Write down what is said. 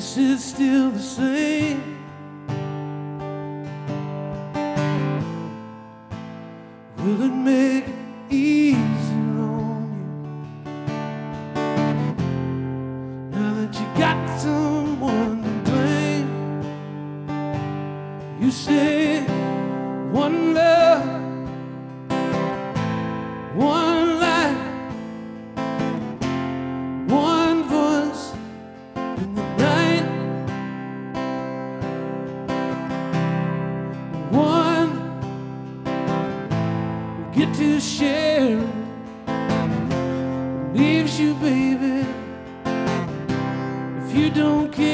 Is it still the same? Will it make it easier on you now that you got someone to blame? You say one love, one life, one voice in the night, one get to share leaves you, baby, if you don't care.